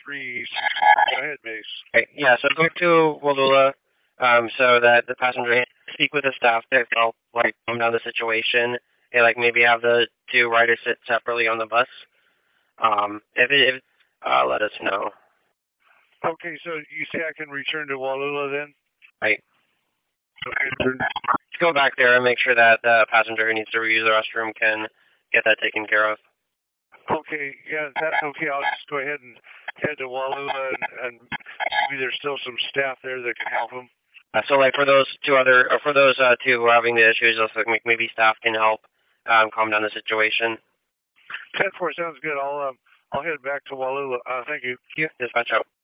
3. Go ahead, base. Okay, yeah, so go to Wallula, so that the passenger can speak with the staff to help, like, calm down the situation, and, like, maybe have the two riders sit separately on the bus. Let us know. Okay, so you say I can return to Wallula then? Right. Okay. Let's go back there and make sure that the passenger who needs to reuse the restroom can get that taken care of. Okay, yeah, that's okay. I'll just go ahead and head to Wallula, and maybe there's still some staff there that can help them. So, like, for those two who are having the issues, also, maybe staff can help calm down the situation. 10-4 sounds good. I'll head back to Wallula. Thank you. Dispatch out.